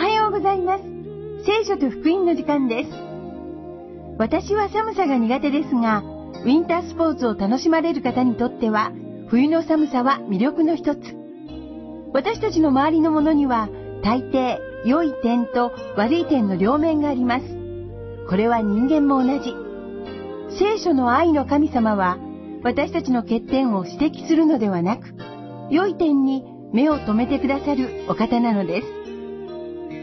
はようございます。聖書と福音の時間です。私は寒さが苦手ですが、ウィンタースポーツを楽しまれる方にとっては、冬の寒さは魅力の一つ。私たちの周りのものには、大抵、良い点と悪い点の両面があります。これは人間も同じ。聖書の愛の神様は、私たちの欠点を指摘するのではなく、良い点に目を留めてくださるお方なのです。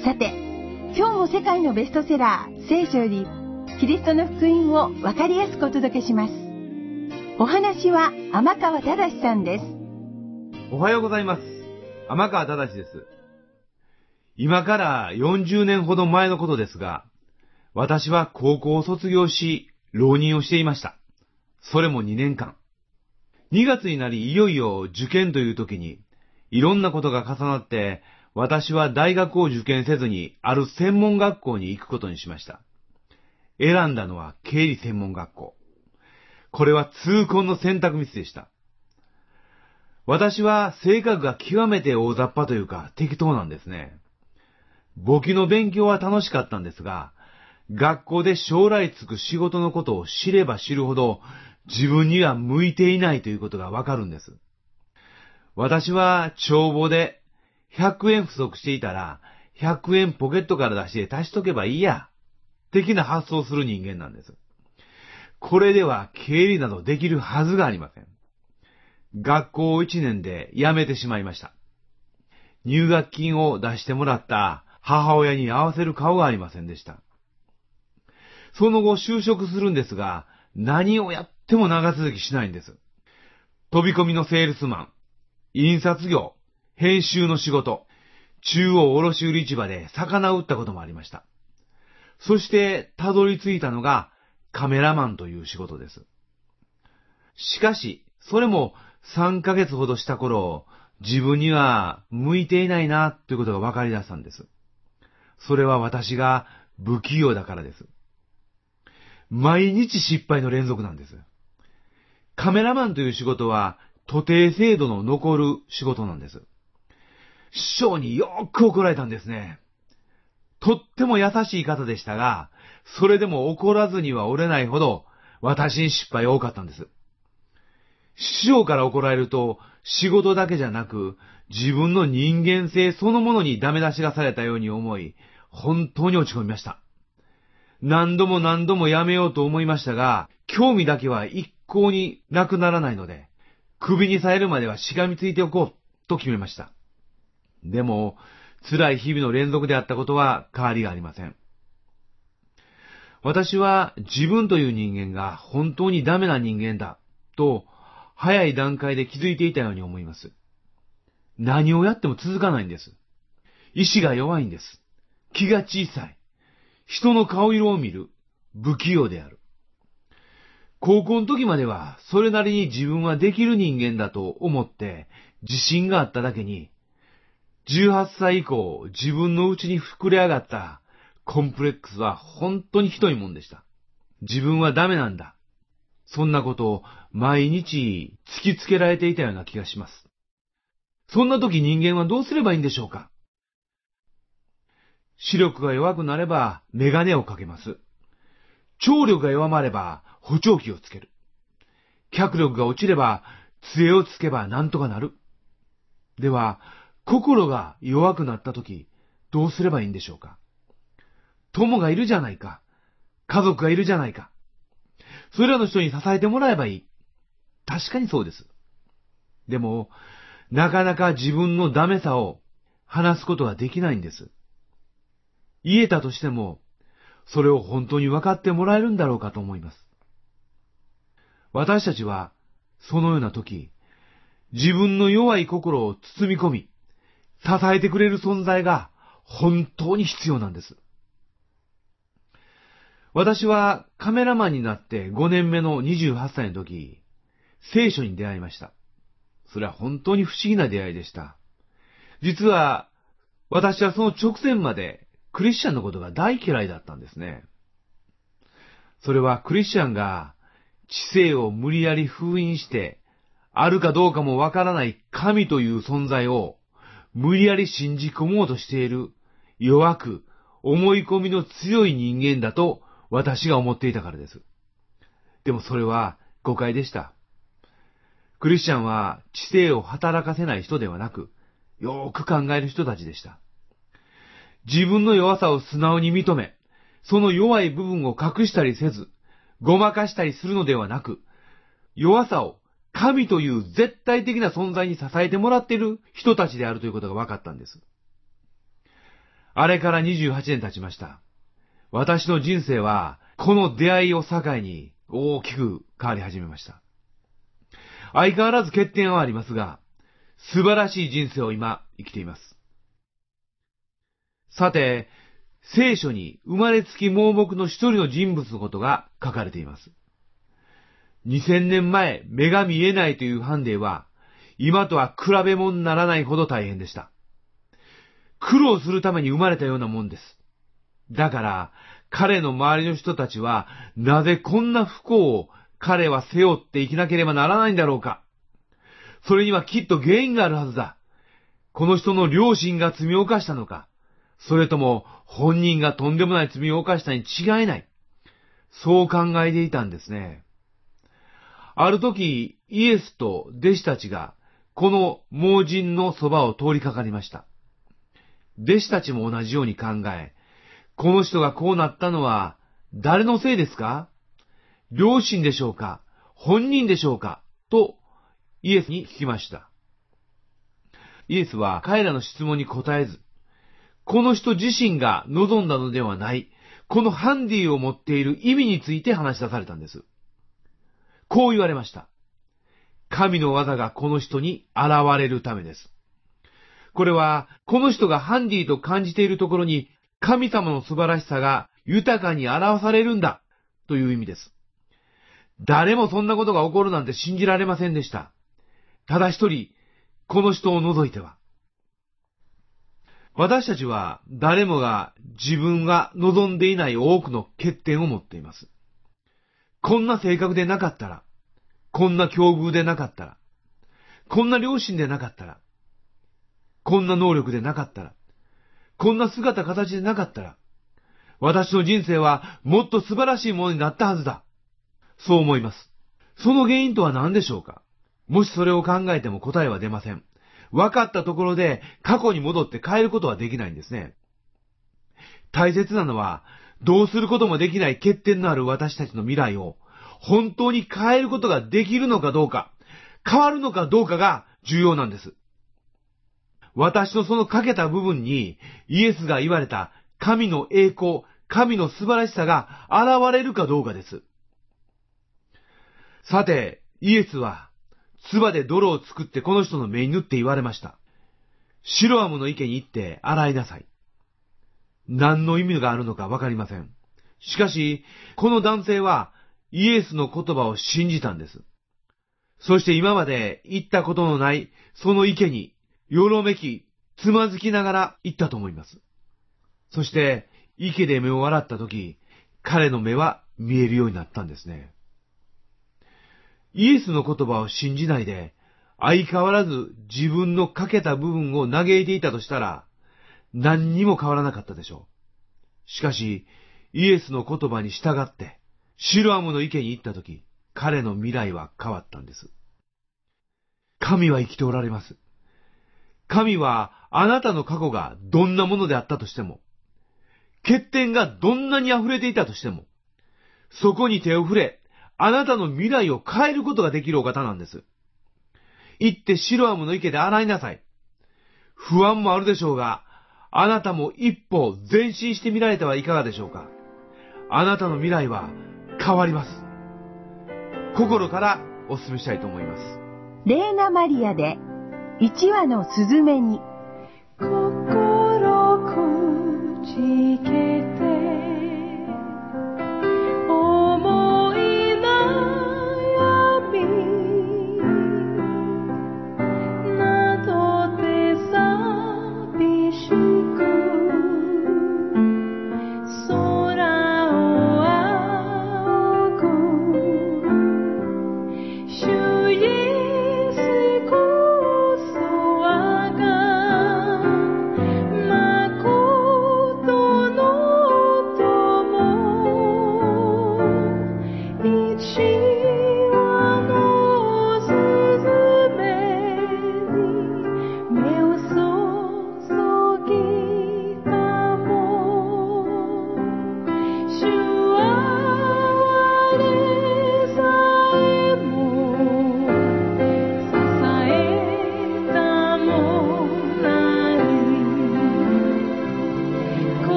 さて、今日も世界のベストセラー、聖書より、キリストの福音を分かりやすくお届けします。お話は天川忠さんです。 おはようございます。天川忠です。今から40年ほど前のことですが、私は高校を卒業し、浪人をしていました。それも2年間。2月になりいよいよ受験という時に、いろんなことが重なって、私は大学を受験せずにある専門学校に行くことにしました。選んだのは経理専門学校。これは痛恨の選択ミスでした。私は性格が極めて大雑把というか適当なんですね。簿記の勉強は楽しかったんですが、学校で将来つく仕事のことを知れば知るほど自分には向いていないということがわかるんです。私は帳簿で100円不足していたら100円ポケットから出して足しとけばいいや、的な発想をする人間なんです。これでは経理などできるはずがありません。学校を1年で辞めてしまいました。入学金を出してもらった母親に合わせる顔がありませんでした。その後就職するんですが、何をやっても長続きしないんです。飛び込みのセールスマン、印刷業、編集の仕事、中央卸売市場で魚を売ったこともありました。そしてたどり着いたのがカメラマンという仕事です。しかし、それも3ヶ月ほどした頃、自分には向いていないなということが分かり出したんです。それは私が不器用だからです。毎日失敗の連続なんです。カメラマンという仕事は、徒弟制度の残る仕事なんです。師匠によく怒られたんですね。とっても優しい方でしたが、それでも怒らずには折れないほど、私に失敗が多かったんです。師匠から怒られると、仕事だけじゃなく、自分の人間性そのものにダメ出しがされたように思い、本当に落ち込みました。何度も何度もやめようと思いましたが、興味だけは一向になくならないので、首にさえるまではしがみついておこうと決めました。でも、辛い日々の連続であったことは変わりがありません。私は自分という人間が本当にダメな人間だと早い段階で気づいていたように思います。何をやっても続かないんです。意志が弱いんです。気が小さい。人の顔色を見る。不器用である。高校の時まではそれなりに自分はできる人間だと思って自信があっただけに、18歳以降自分の内に膨れ上がったコンプレックスは本当にひどいもんでした。自分はダメなんだ。そんなことを毎日突きつけられていたような気がします。そんな時人間はどうすればいいんでしょうか。視力が弱くなればメガネをかけます。聴力が弱まれば補聴器をつける。脚力が落ちれば杖をつけばなんとかなる。では、心が弱くなった時、どうすればいいんでしょうか。友がいるじゃないか。家族がいるじゃないか。それらの人に支えてもらえばいい。確かにそうです。でも、なかなか自分のダメさを話すことができないんです。言えたとしても、それを本当に分かってもらえるんだろうかと思います。私たちは、そのような時、自分の弱い心を包み込み、支えてくれる存在が本当に必要なんです。私はカメラマンになって5年目の28歳の時、聖書に出会いました。それは本当に不思議な出会いでした。実は、私はその直前までクリスチャンのことが大嫌いだったんですね。それはクリスチャンが知性を無理やり封印して、あるかどうかもわからない神という存在を無理やり信じ込もうとしている弱く、思い込みの強い人間だと私が思っていたからです。でもそれは誤解でした。クリスチャンは知性を働かせない人ではなく、よーく考える人たちでした。自分の弱さを素直に認め、その弱い部分を隠したりせず、ごまかしたりするのではなく、弱さを神という絶対的な存在に支えてもらっている人たちであるということが分かったんです。あれから28年経ちました。私の人生は、この出会いを境に大きく変わり始めました。相変わらず欠点はありますが、素晴らしい人生を今生きています。さて、聖書に生まれつき盲目の一人の人物のことが書かれています。2000年前、目が見えないというハンデは、今とは比べ物にならないほど大変でした。苦労するために生まれたようなもんです。だから、彼の周りの人たちは、なぜこんな不幸を彼は背負って生きなければならないんだろうか。それにはきっと原因があるはずだ。この人の両親が罪を犯したのか、それとも本人がとんでもない罪を犯したに違いない。そう考えていたんですね。ある時、イエスと弟子たちが、この盲人のそばを通りかかりました。弟子たちも同じように考え、この人がこうなったのは、誰のせいですか？両親でしょうか？本人でしょうか？と、イエスに聞きました。イエスは彼らの質問に答えず、この人自身が望んだのではない、このハンディを持っている意味について話し出されたんです。こう言われました。神の技がこの人に現れるためです。これは、この人がハンディと感じているところに、神様の素晴らしさが豊かに表されるんだ、という意味です。誰もそんなことが起こるなんて信じられませんでした。ただ一人、この人を除いては。私たちは誰もが自分が望んでいない多くの欠点を持っています。こんな性格でなかったら、こんな境遇でなかったら、こんな両親でなかったら、こんな能力でなかったら、こんな姿形でなかったら、私の人生はもっと素晴らしいものになったはずだ。そう思います。その原因とは何でしょうか？もしそれを考えても答えは出ません。分かったところで過去に戻って変えることはできないんですね。大切なのは、どうすることもできない欠点のある私たちの未来を本当に変えることができるのかどうか、変わるのかどうかが重要なんです。私のその欠けた部分にイエスが言われた神の栄光、神の素晴らしさが現れるかどうかです。さて、イエスは唾で泥を作ってこの人の目に塗って言われました。シロアムの池に行って洗いなさい。何の意味があるのかわかりません。しかし、この男性はイエスの言葉を信じたんです。そして今まで行ったことのないその池によろめき、つまずきながら行ったと思います。そして池で目を洗ったとき、彼の目は見えるようになったんですね。イエスの言葉を信じないで、相変わらず自分の欠けた部分を嘆いていたとしたら、何にも変わらなかったでしょう。しかし、イエスの言葉に従って、シロアムの池に行ったとき、彼の未来は変わったんです。神は生きておられます。神はあなたの過去がどんなものであったとしても、欠点がどんなに溢れていたとしても、そこに手を触れ、あなたの未来を変えることができるお方なんです。行ってシロアムの池で洗いなさい。不安もあるでしょうが、あなたも一歩前進してみられてはいかがでしょうか。あなたの未来は変わります。心からお勧めしたいと思います。 レーナ・マリアで一羽のスズメに心くじけて思い悩みなどで寂しく空を仰ぐ主イエスこそ我が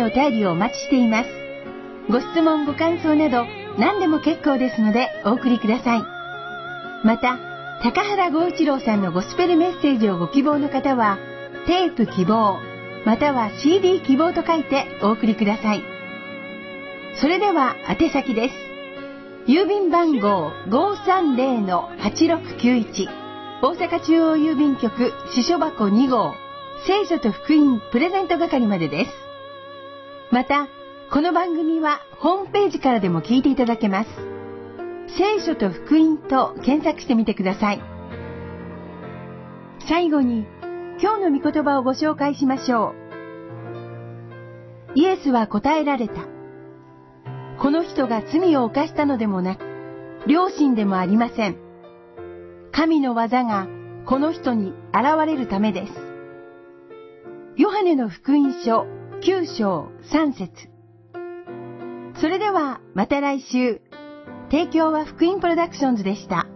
お便りをお待ちしています。ご質問ご感想など何でも結構ですのでお送りください。また、高原剛一郎さんのゴスペルメッセージをご希望の方は、テープ希望または CD 希望と書いてお送りください。それでは宛先です。郵便番号 530-8691 大阪中央郵便局支所箱2号聖書と福音プレゼント係までです。また、この番組はホームページからでも聞いていただけます。聖書と福音と検索してみてください。最後に、今日の御言葉をご紹介しましょう。イエスは答えられた。この人が罪を犯したのでもなく、良心でもありません。神の技がこの人に現れるためです。ヨハネの福音書9章3節。それではまた来週。提供は福音プロダクションズでした。